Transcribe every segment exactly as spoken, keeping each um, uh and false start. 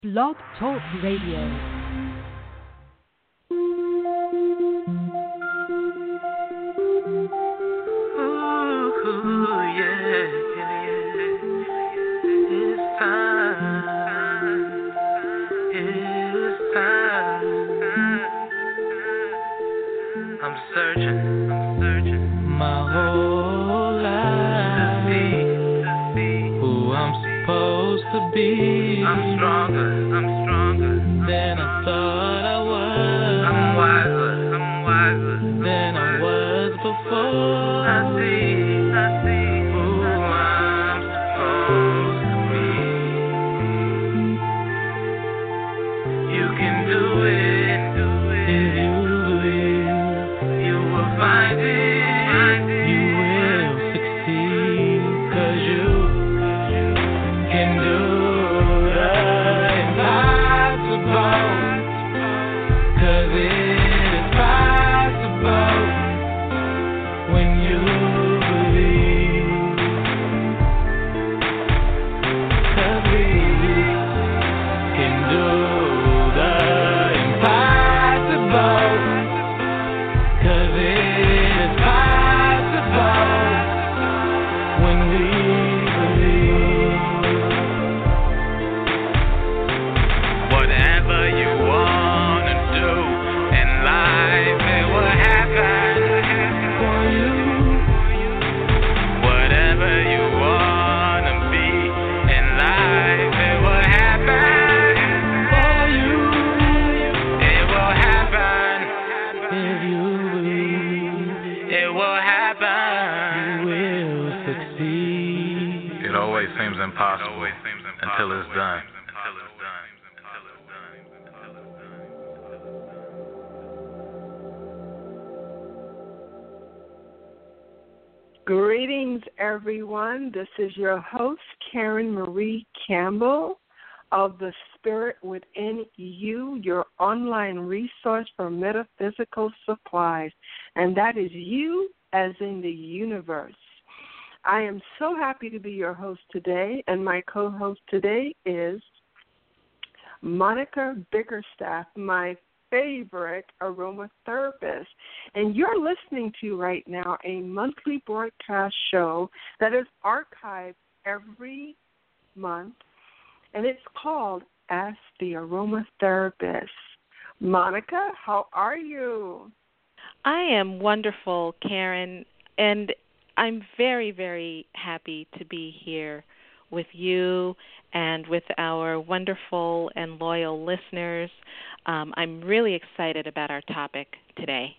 Blog Talk Radio. I'm stronger, I'm stronger than I thought I was. I'm wiser, I'm wiser than I was before. I see, I see who I'm supposed to be. You can do it, if you will. You will find it, you will succeed, 'cause you can do it. Impossible until it's done. Greetings, everyone. This is your host, Karen Marie Campbell of The Spirit Within You, your online resource for metaphysical supplies. And that is you as in the universe. I am so happy to be your host today, and my co-host today is Monica Bickerstaff, my favorite aromatherapist. And you're listening to right now a monthly broadcast show that is archived every month, and it's called Ask the Aromatherapist. Monica, how are you? I am wonderful, Karen, and I'm very, very happy to be here with you and with our wonderful and loyal listeners. Um, I'm really excited about our topic today.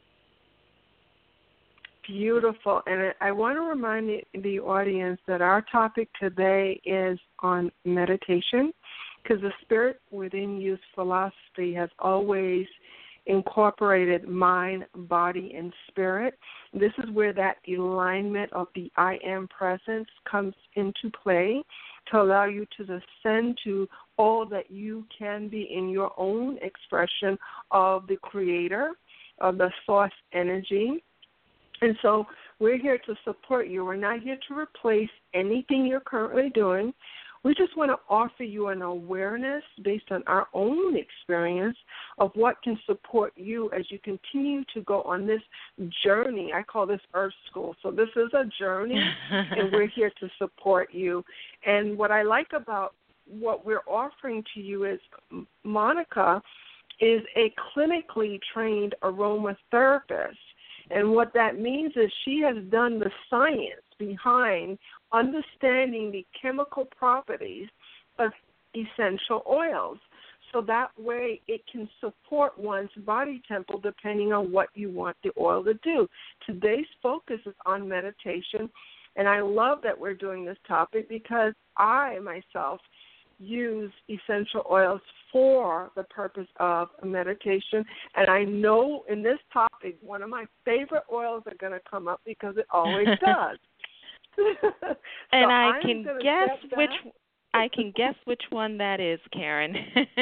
Beautiful. And I want to remind the, the audience that our topic today is on meditation, because the Spirit Within You's philosophy has always incorporated mind, body, and spirit. This is where that alignment of the I am presence comes into play to allow you to ascend to all that you can be in your own expression of the Creator, of the source energy. And so we're here to support you. We're not here to replace anything you're currently doing. We just want to offer you an awareness based on our own experience of what can support you as you continue to go on this journey. I call this Earth School. So this is a journey, and we're here to support you. And what I like about what we're offering to you is Monica is a clinically trained aromatherapist. And what that means is she has done the science behind understanding the chemical properties of essential oils. So that way it can support one's body temple depending on what you want the oil to do. Today's focus is on meditation, and I love that we're doing this topic because I myself use essential oils for the purpose of meditation. And I know in this topic, one of my favorite oils are going to come up because it always does. So and I I'm can guess which I can guess which one that is, Karen.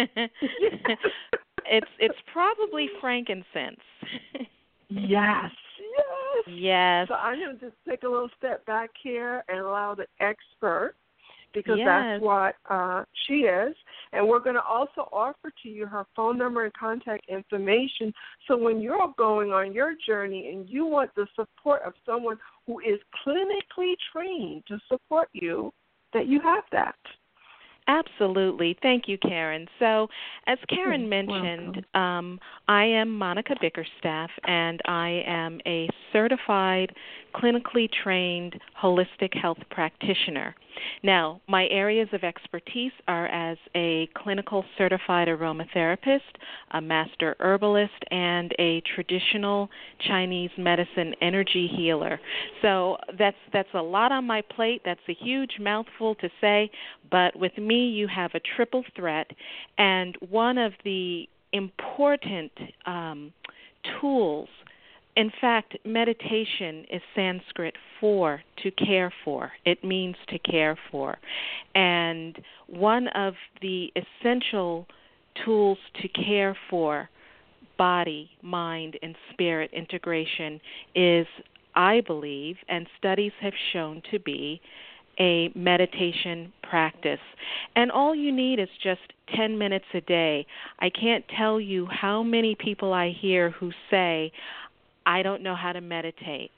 it's it's probably frankincense. Yes, yes. Yes. So I'm going to just take a little step back here and allow the expert because yes. that's what uh, she is. And we're going to also offer to you her phone number and contact information, so when you're going on your journey and you want the support of someone who is clinically trained to support you, that you have that. Absolutely. Thank you, Karen. So, as Karen mentioned, um, I am Monica Bickerstaff, and I am a certified, clinically trained holistic health practitioner. Now, my areas of expertise are as a clinical certified aromatherapist, a master herbalist, and a traditional Chinese medicine energy healer. So that's that's a lot on my plate. That's a huge mouthful to say, but with me you have a triple threat, and one of the important um, tools. In fact, meditation is Sanskrit for to care for. It means to care for. And one of the essential tools to care for body, mind, and spirit integration is, I believe, and studies have shown to be, a meditation practice. And all you need is just ten minutes a day. I can't tell you how many people I hear who say, I don't know how to meditate.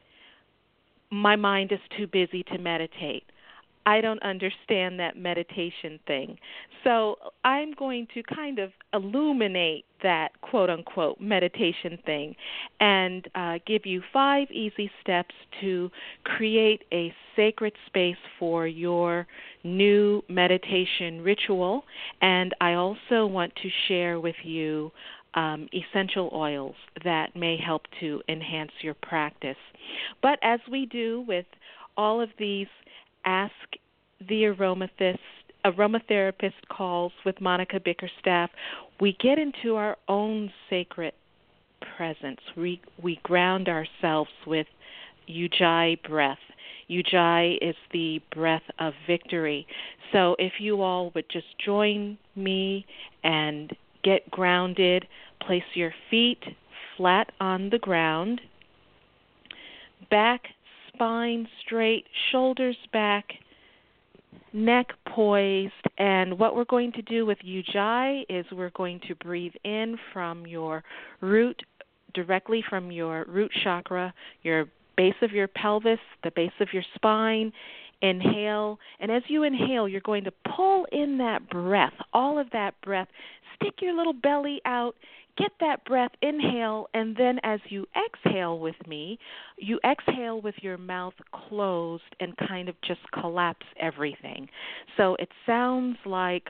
My mind is too busy to meditate. I don't understand that meditation thing. So I'm going to kind of illuminate that quote-unquote meditation thing and uh, give you five easy steps to create a sacred space for your new meditation ritual. And I also want to share with you Um, essential oils that may help to enhance your practice. But as we do with all of these Ask the Aromatherapist, aromatherapist calls with Monica Bickerstaff, we get into our own sacred presence. We, we ground ourselves with Ujjayi breath. Ujjayi is the breath of victory. So if you all would just join me and get grounded, place your feet flat on the ground, back, spine straight, shoulders back, neck poised. And what we're going to do with Ujjayi is we're going to breathe in from your root, directly from your root chakra, your base of your pelvis, the base of your spine. Inhale, and as you inhale, you're going to pull in that breath, all of that breath. Stick your little belly out, get that breath, inhale, and then as you exhale with me, you exhale with your mouth closed and kind of just collapse everything. So it sounds like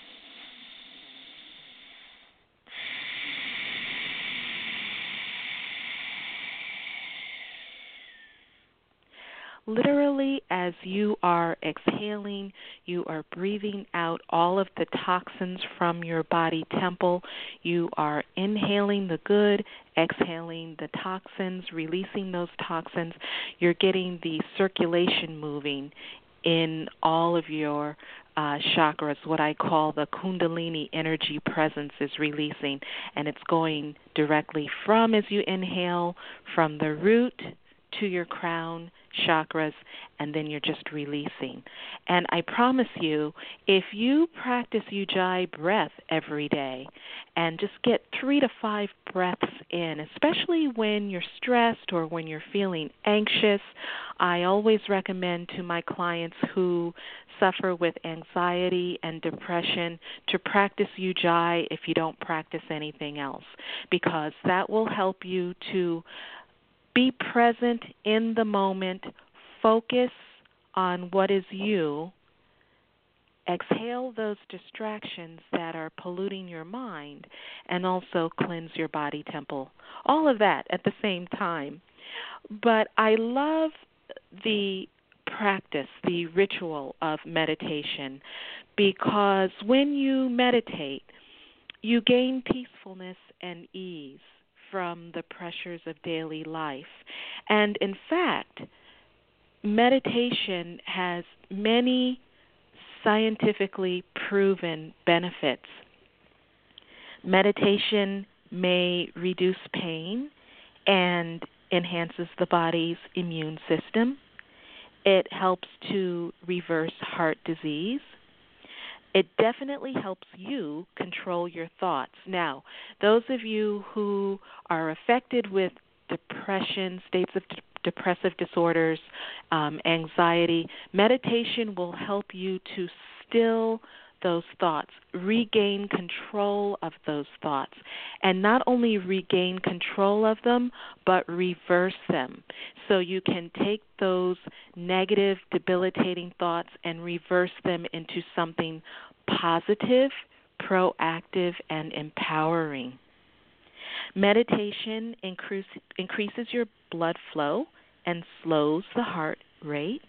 literally, as you are exhaling, you are breathing out all of the toxins from your body temple. You are inhaling the good, exhaling the toxins, releasing those toxins. You're getting the circulation moving in all of your uh, chakras. What I call the Kundalini energy presence is releasing, and it's going directly from, as you inhale, from the root to your crown chakras, and then you're just releasing. And I promise you, if you practice Ujjayi breath every day and just get three to five breaths in, especially when you're stressed or when you're feeling anxious, I always recommend to my clients who suffer with anxiety and depression to practice Ujjayi if you don't practice anything else, because that will help you to be present in the moment, focus on what is you, exhale those distractions that are polluting your mind, and also cleanse your body temple. All of that at the same time. But I love the practice, the ritual of meditation, because when you meditate, you gain peacefulness and ease from the pressures of daily life. And in fact, meditation has many scientifically proven benefits. Meditation may reduce pain and enhances the body's immune system. It helps to reverse heart disease. It definitely helps you control your thoughts. Now, those of you who are affected with depression, states of d- depressive disorders, um, anxiety, meditation will help you to still those thoughts, regain control of those thoughts, and not only regain control of them, but reverse them. So you can take those negative, debilitating thoughts and reverse them into something positive, proactive, and empowering. Meditation increase, increases your blood flow and slows the heart rate.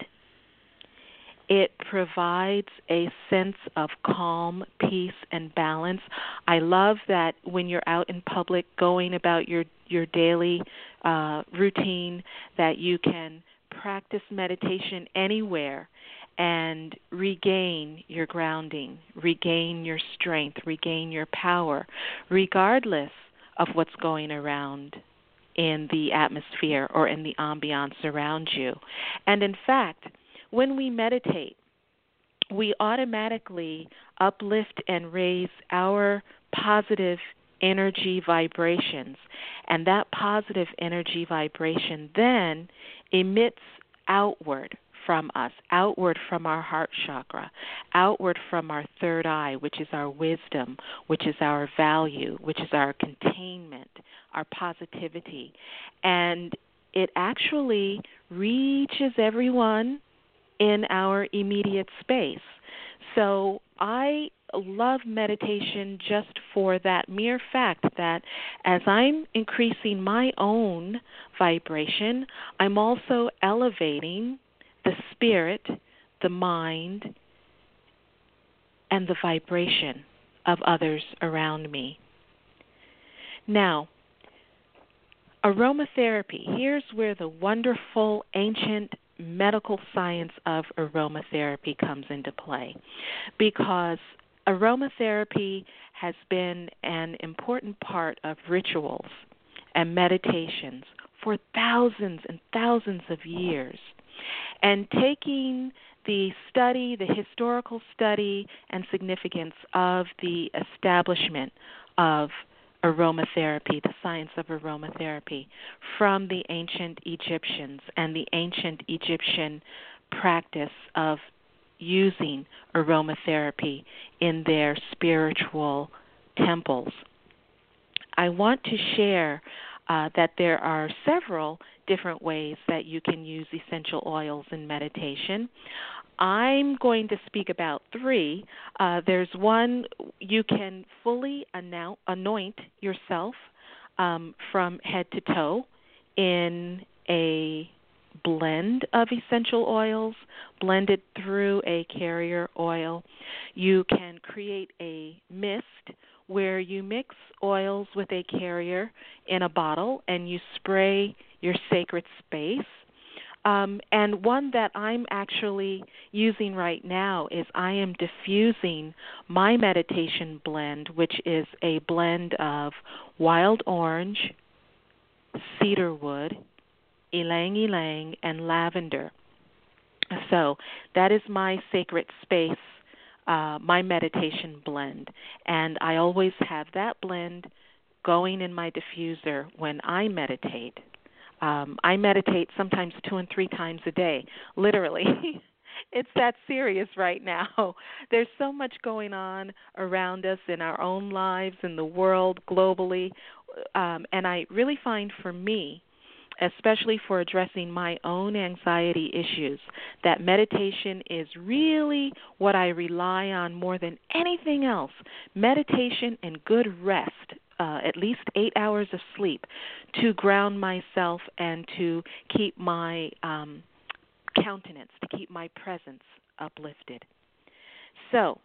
It provides a sense of calm, peace, and balance. I love that when you're out in public going about your, your daily uh, routine, that you can practice meditation anywhere and regain your grounding, regain your strength, regain your power, regardless of what's going around in the atmosphere or in the ambiance around you. And in fact, when we meditate, we automatically uplift and raise our positive energy vibrations. And that positive energy vibration then emits outward from us, outward from our heart chakra, outward from our third eye, which is our wisdom, which is our value, which is our containment, our positivity. And it actually reaches everyone in our immediate space. So I love meditation just for that mere fact that as I'm increasing my own vibration, I'm also elevating the spirit, the mind, and the vibration of others around me. Now, aromatherapy. Here's where the wonderful ancient medical science of aromatherapy comes into play, because aromatherapy has been an important part of rituals and meditations for thousands and thousands of years. And taking the study, the historical study and significance of the establishment of aromatherapy, the science of aromatherapy, from the ancient Egyptians and the ancient Egyptian practice of using aromatherapy in their spiritual temples. I want to share uh, that there are several different ways that you can use essential oils in meditation. I'm going to speak about three. Uh, there's one, you can fully anoint, anoint yourself um, from head to toe in a blend of essential oils, blended through a carrier oil. You can create a mist where you mix oils with a carrier in a bottle and you spray your sacred space. Um, and one that I'm actually using right now is I am diffusing my meditation blend, which is a blend of wild orange, cedarwood, ylang ylang, and lavender. So that is my sacred space, uh, my meditation blend. And I always have that blend going in my diffuser when I meditate. Um, I meditate sometimes two and three times a day, literally. It's that serious right now. There's so much going on around us in our own lives, in the world, globally. Um, and I really find for me, especially for addressing my own anxiety issues, that meditation is really what I rely on more than anything else. Meditation and good rest. Uh, at least eight hours of sleep to ground myself and to keep my um, countenance, to keep my presence uplifted. So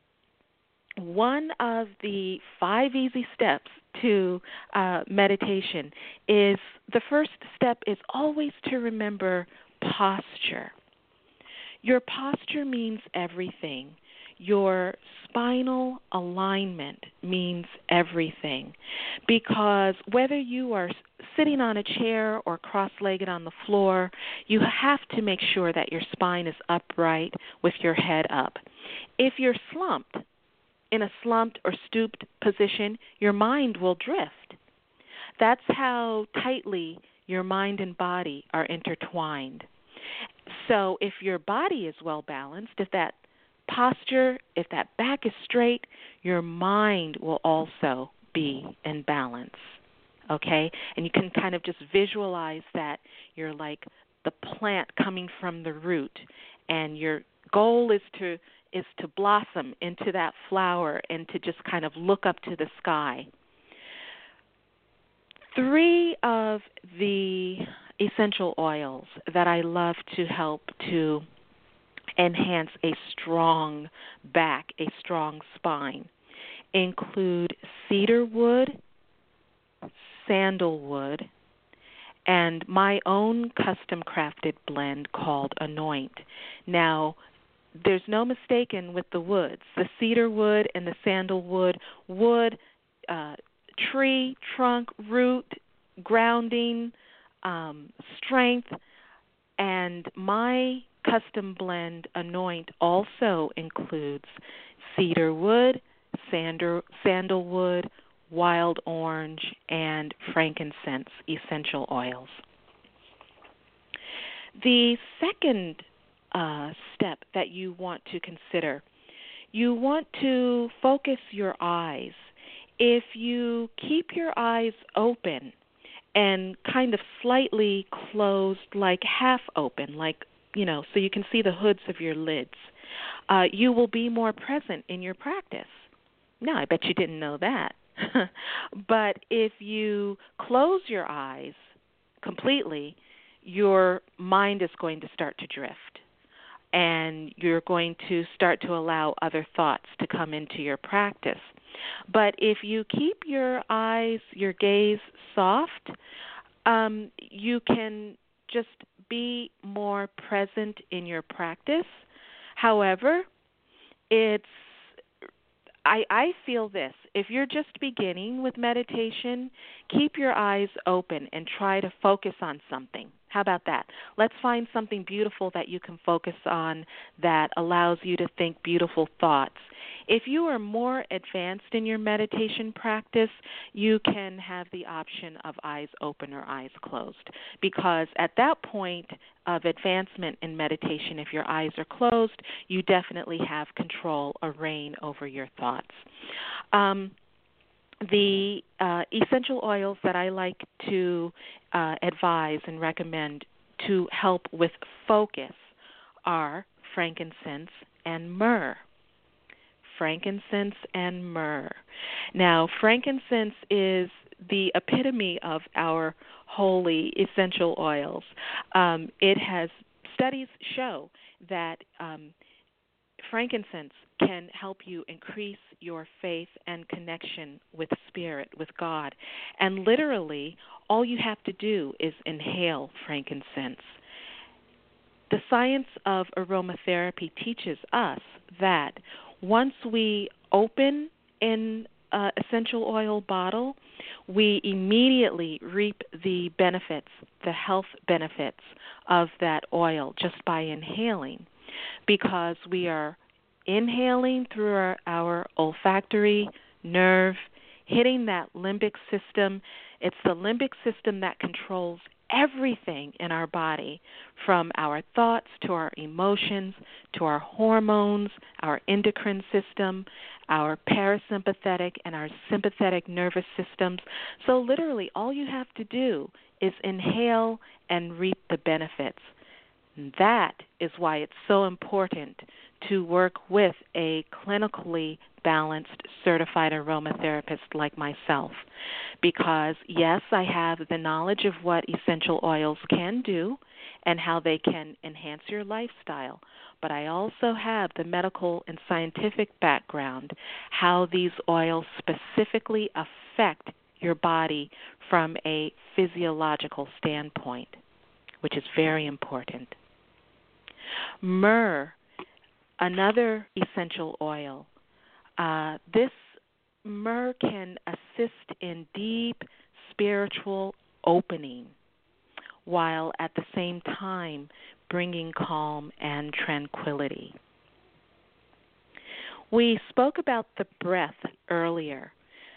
one of the five easy steps to uh, meditation is, the first step is always to remember posture. Your posture means everything. Your spinal alignment means everything, because whether you are sitting on a chair or cross-legged on the floor, you have to make sure that your spine is upright with your head up. If you're slumped, in a slumped or stooped position, your mind will drift. That's how tightly your mind and body are intertwined. So if your body is well balanced, if that posture, if that back is straight, your mind will also be in balance, okay? And you can kind of just visualize that you're like the plant coming from the root, and your goal is to is to blossom into that flower and to just kind of look up to the sky. Three of the essential oils that I love to help to enhance a strong back, a strong spine, include cedarwood, sandalwood, and my own custom-crafted blend called Anoint. Now, there's no mistaking with the woods. The cedarwood and the sandalwood, wood, uh, tree, trunk, root, grounding, um, strength, and my custom blend Anoint also includes cedarwood, sandal, sandalwood, wild orange, and frankincense essential oils. The second uh, step that you want to consider, you want to focus your eyes. If you keep your eyes open and kind of slightly closed, like half open, like, you know, so you can see the hoods of your lids, uh, you will be more present in your practice. Now, I bet you didn't know that. But if you close your eyes completely, your mind is going to start to drift, and you're going to start to allow other thoughts to come into your practice. But if you keep your eyes, your gaze soft, um, you can just be more present in your practice. However, it's I, I feel this. If you're just beginning with meditation, keep your eyes open and try to focus on something. How about that? Let's find something beautiful that you can focus on that allows you to think beautiful thoughts. If you are more advanced in your meditation practice, you can have the option of eyes open or eyes closed, because at that point of advancement in meditation, if your eyes are closed, you definitely have control or reign over your thoughts. Um, the uh, essential oils that I like to uh, advise and recommend to help with focus are frankincense and myrrh. Frankincense and myrrh. Now, frankincense is the epitome of our holy essential oils. Um, it has, studies show that um, frankincense can help you increase your faith and connection with spirit, with God. And literally, all you have to do is inhale frankincense. The science of aromatherapy teaches us that once we open an uh, essential oil bottle, we immediately reap the benefits, the health benefits of that oil just by inhaling, because we are inhaling through our, our olfactory nerve, hitting that limbic system. It's the limbic system that controls everything in our body, from our thoughts to our emotions to our hormones, our endocrine system, our parasympathetic and our sympathetic nervous systems. So literally all you have to do is inhale and reap the benefits. And that is why it's so important to work with a clinically balanced certified aromatherapist like myself, because yes, I have the knowledge of what essential oils can do and how they can enhance your lifestyle, but I also have the medical and scientific background, how these oils specifically affect your body from a physiological standpoint, which is very important. Myrrh, another essential oil. Uh, this myrrh can assist in deep spiritual opening, while at the same time bringing calm and tranquility. We spoke about the breath earlier,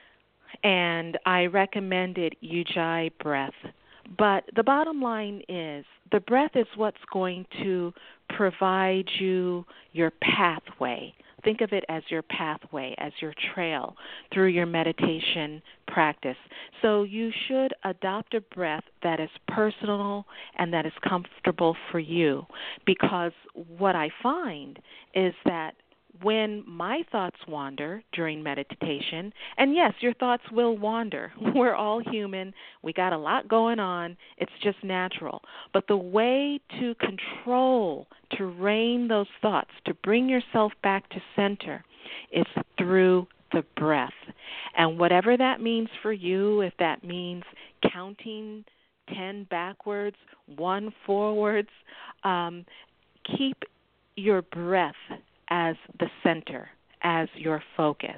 and I recommended Ujjayi breath. But the bottom line is the breath is what's going to provide you your pathway. Think of it as your pathway, as your trail through your meditation practice. So you should adopt a breath that is personal and that is comfortable for you, because what I find is that when my thoughts wander during meditation, and yes, your thoughts will wander. We're all human. We got a lot going on. It's just natural. But the way to control, to rein those thoughts, to bring yourself back to center is through the breath. And whatever that means for you, if that means counting ten backwards, one forwards, um, keep your breath as the center, as your focus.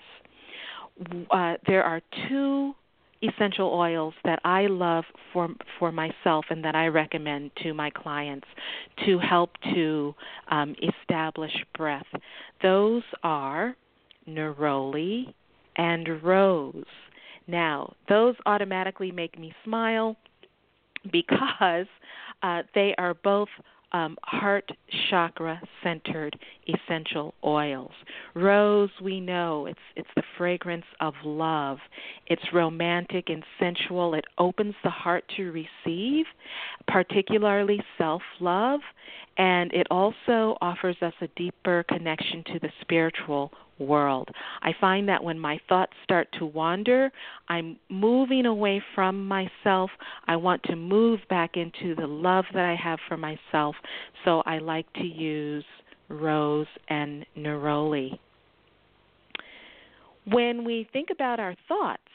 Uh, there are two essential oils that I love for for myself and that I recommend to my clients to help to um, establish breath. Those are neroli and rose. Now, those automatically make me smile because uh, they are both Um, heart chakra centered essential oils. Rose, we know, it's it's the fragrance of love. It's romantic and sensual. It opens the heart to receive, particularly self-love, and it also offers us a deeper connection to the spiritual world. I find that when my thoughts start to wander, I'm moving away from myself. I want to move back into the love that I have for myself, so I like to use rose and neroli. When we think about our thoughts,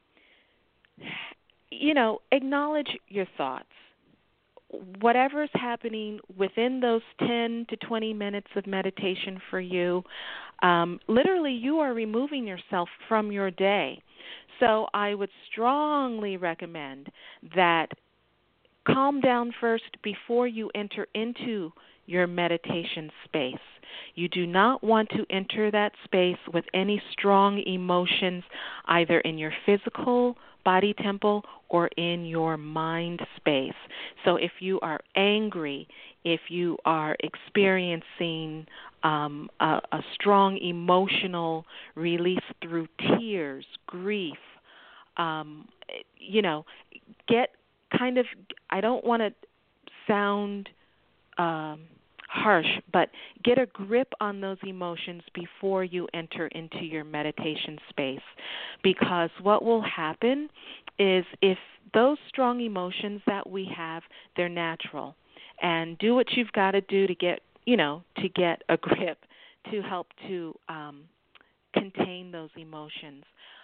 you know, acknowledge your thoughts. Whatever's happening within those ten to twenty minutes of meditation for you, um, literally you are removing yourself from your day. So I would strongly recommend that calm down first before you enter into your meditation space. You do not want to enter that space with any strong emotions, either in your physical body temple or in your mind space. So if you are angry, if you are experiencing um, a, a strong emotional release through tears, grief, um, you know, get kind of, I don't want to sound um, harsh, but get a grip on those emotions before you enter into your meditation space. Because what will happen is if those strong emotions that we have, they're natural. And do what you've got to do to get, you know, to get a grip to help to um, contain those emotions.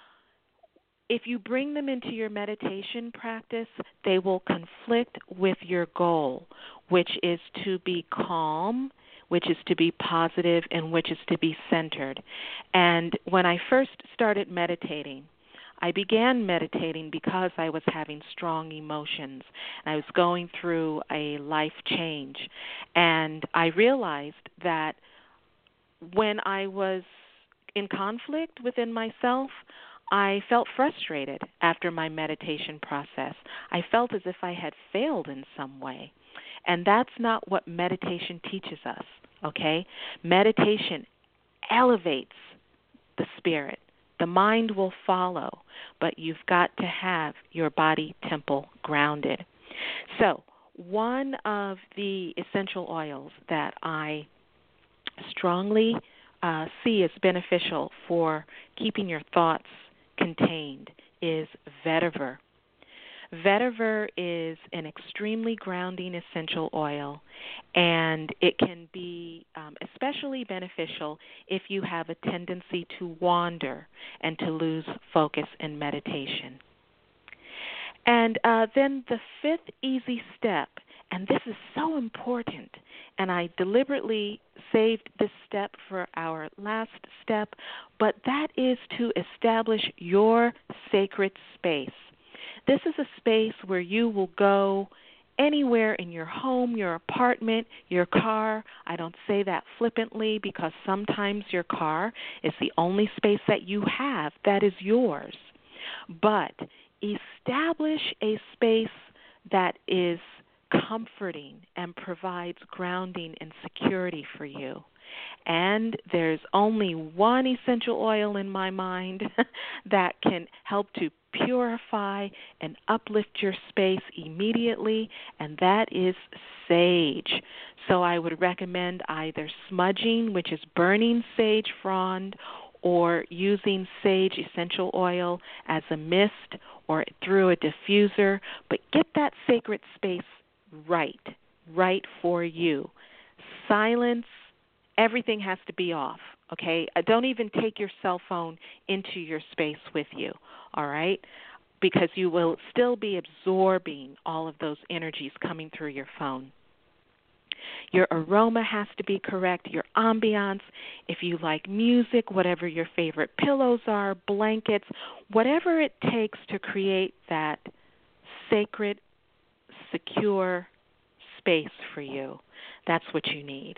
If you bring them into your meditation practice, they will conflict with your goal, which is to be calm, which is to be positive, and which is to be centered. And when I first started meditating, I began meditating because I was having strong emotions. I was going through a life change. And I realized that when I was in conflict within myself, I felt frustrated after my meditation process. I felt as if I had failed in some way. And that's not what meditation teaches us, okay? Meditation elevates the spirit. The mind will follow, but you've got to have your body temple grounded. So one of the essential oils that I strongly uh, see as beneficial for keeping your thoughts contained is vetiver. Vetiver is an extremely grounding essential oil, and it can be um, especially beneficial if you have a tendency to wander and to lose focus in meditation. And uh, then the fifth easy step, and this is so important, and I deliberately saved this step for our last step, but that is to establish your sacred space. This is a space where you will go anywhere in your home, your apartment, your car. I don't say that flippantly because sometimes your car is the only space that you have that is yours. But establish a space that is comforting and provides grounding and security for you. And there's only one essential oil in my mind that can help to purify and uplift your space immediately, and that is sage. So I would recommend either smudging, which is burning sage frond, or using sage essential oil as a mist or through a diffuser. But get that sacred space right, right for you. Silence. Everything has to be off, okay? Don't even take your cell phone into your space with you, all right? Because you will still be absorbing all of those energies coming through your phone. Your aroma has to be correct, your ambiance, if you like music, whatever your favorite pillows are, blankets, whatever it takes to create that sacred, secure space for you. That's what you need.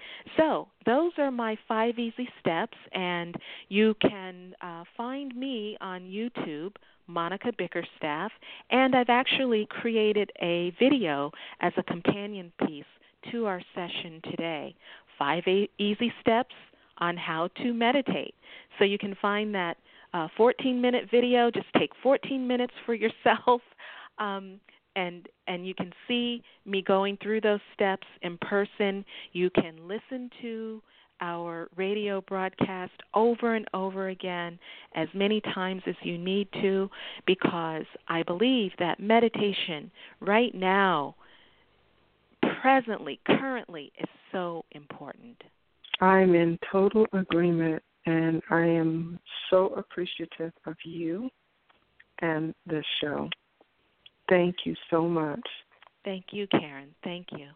So those are my five easy steps, and you can uh, find me on YouTube, Monica Bickerstaff, and I've actually created a video as a companion piece to our session today, five a- easy steps on how to meditate. So you can find that uh, fourteen-minute video. Just take fourteen minutes for yourself. Um, And and you can see me going through those steps in person. You can listen to our radio broadcast over and over again as many times as you need to, because I believe that meditation right now, presently, currently, is so important. I'm in total agreement, and I am so appreciative of you and this show. Thank you so much. Thank you, Karen. Thank you.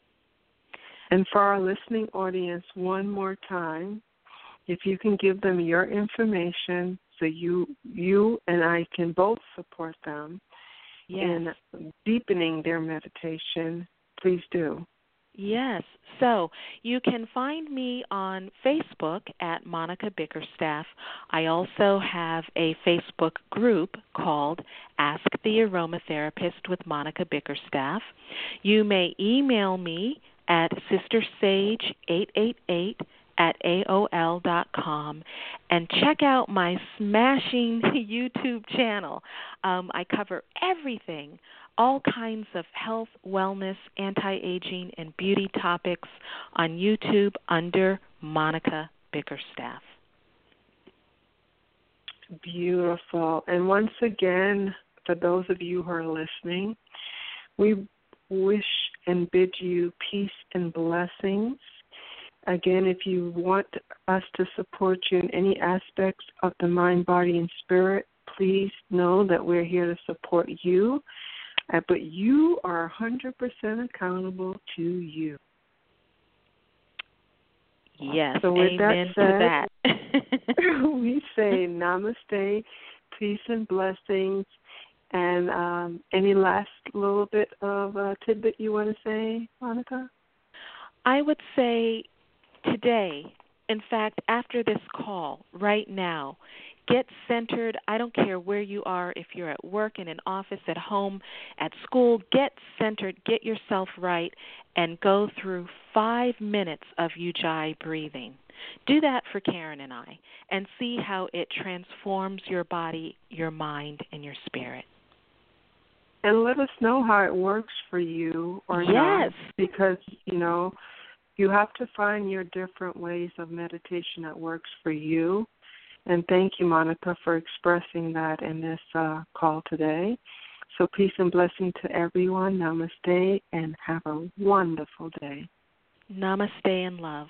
And for our listening audience, one more time, if you can give them your information so you you and I can both support them yes. in deepening their meditation, please do. Yes. So you can find me on Facebook at Monica Bickerstaff. I also have a Facebook group called Ask the Aromatherapist with Monica Bickerstaff. You may email me at sister sage eight eight eight at A O L dot com and check out my smashing YouTube channel. Um, I cover everything, all kinds of health, wellness, anti-aging, and beauty topics on YouTube under Monica Bickerstaff. Beautiful. And once again, for those of you who are listening, we wish and bid you peace and blessings. Again, if you want us to support you in any aspects of the mind, body, and spirit, please know that we're here to support you. Uh, but you are one hundred percent accountable to you. Yes, so with amen that said, to that. we say namaste, peace and blessings. And um, any last little bit of uh, tidbit you want to say, Monica? I would say today, in fact, after this call, right now, get centered. I don't care where you are, if you're at work, in an office, at home, at school, get centered, get yourself right, and go through five minutes of Ujjayi breathing. Do that for Karen and I, and see how it transforms your body, your mind, and your spirit. And let us know how it works for you or yes. not, because, you know, you have to find your different ways of meditation that works for you. And thank you, Monica, for expressing that in this uh, call today. So peace and blessing to everyone. Namaste, and have a wonderful day. Namaste and love.